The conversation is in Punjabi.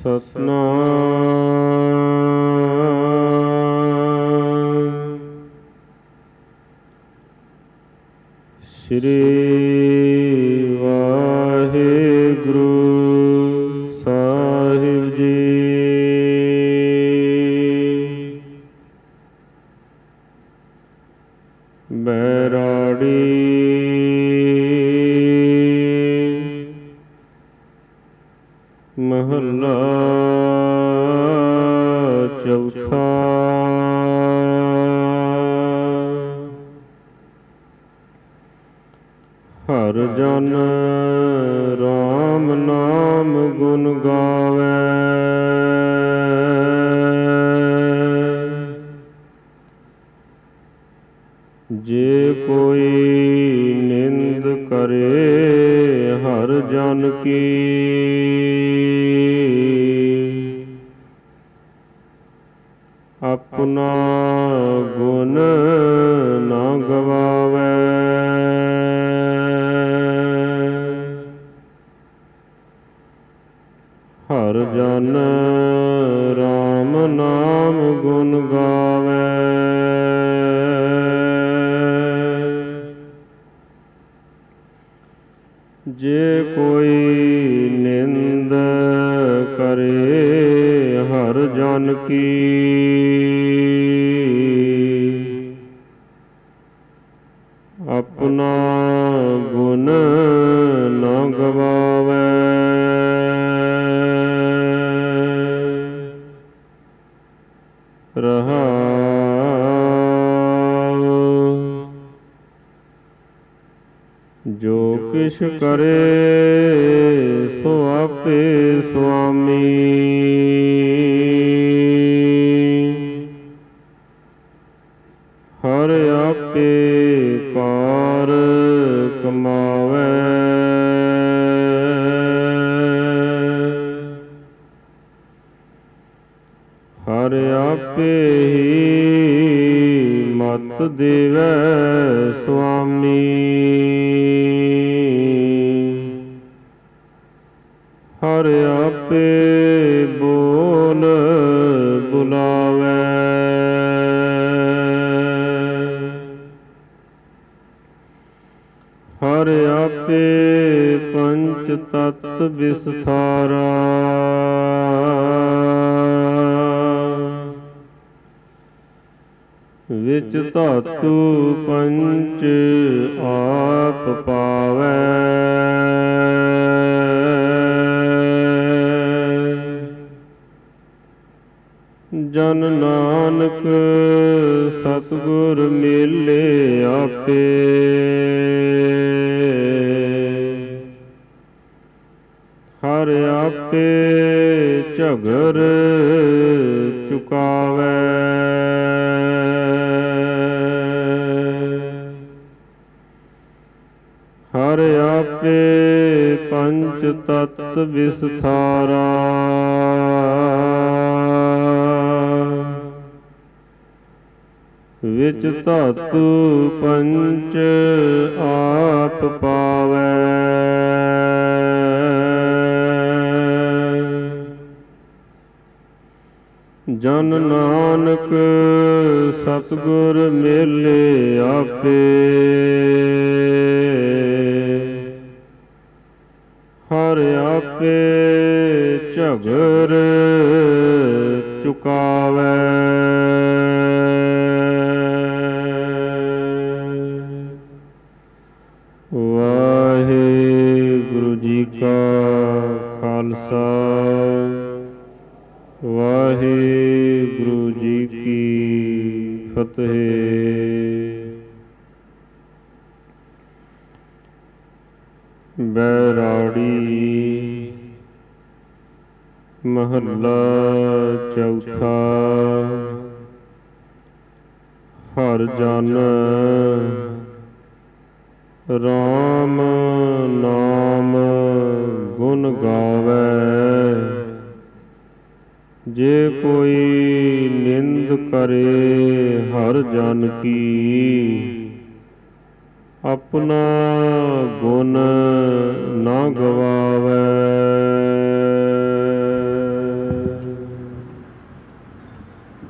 ਸਤਨਾਮ ਸ੍ਰੀ ਵਾਹਿਗੁਰੂ ਸਾਹਿਬ ਜੀ। ਬੈਰਾੜੀ ਮਹੱਲਾ ਚੌਥਾ। ਹਰਿ ਜਨ ਰਾਮ ਨਾਮ ਗੁਣ ਗਾਵੈ, ਜੇ ਕੋਈ ਨਿੰਦ ਕਰੇ ਹਰਿ ਜਨ ਕੀ, ਆਪਣਾ ਗੁਣ ਨਾ ਗਵਾਵੈ। ਹਰਿ ਜਨ ਰਾਮ ਨਾਮ ਗੁਣ ਗਾਵੈ, ਜੇ ਕੋਈ ਨਿੰਦ ਕਰੇ ਹਰਿ ਜਨ ਕੀ, ਆਪਣਾ ਗੁਣ ਨਾ ਗਵਾਵੈ। ਰਹਾਉ ਜੋ ਕਿਛ ਕਰੇ ਸੋ ਆਪੇ ਸੁਆਮੀ, ਹਰਿ ਆਪੇ ਕਾਰ ਕਮਾਵੈ। ਹਰਿ ਆਪੇ ਹੀ ਮਤ ਦੇਵੈ ਸੁਆਮੀ, ਹਰਿ ਆਪੇ ਬੋਲ ਬੁਲਾਵੈ। ਹਰਿ ਆਪੇ ਪੰਚ ਤਤ ਵਿਸਥਾਰਾ, ਵਿੱਚ ਧਾਤੂ ਪੰਚ ਆਪ ਪਾਵੈ। ਜਨ ਨਾਨਕ ਸਤਿਗੁਰ ਮੇਲੇ ਆਪੇ, ਹਰਿ ਆਪੇ ਝਗਰ ਚੁਕਾਵੈ। ਹਰਿ ਆਪੇ ਪੰਚ ਤਤ ਵਿਸਥਾਰਾ, ਵਿੱਚ ਧਾਤੂ ਪੰਚ ਆਪ ਪਾਵੈ। ਜਨ ਨਾਨਕ ਸਤਿਗੁਰ ਮੇਲੇ ਆਪੇ, ਹਰਿ ਆਪੇ ਝਗਰ ਚੁਕਾਵੈ। ਵਾਹਿਗੁਰੂ ਜੀ ਕਾ ਖਾਲਸਾ, ਵਾਹਿਗੁਰੂ ਜੀ ਕੀ ਫਤਿਹ। ਬੈਰਾੜੀ ਮਹੱਲਾ ਚੌਥਾ। ਹਰਿ ਜਨ ਰਾਮ ਨਾਮ ਗੁਣ ਗਾਵੈ, ਜੇ ਕੋਈ ਨਿੰਦ ਕਰੇ ਹਰਿ ਜਨ ਕੀ, ਆਪਣਾ ਗੁਣ ਨਾ ਗਵਾਵੈ।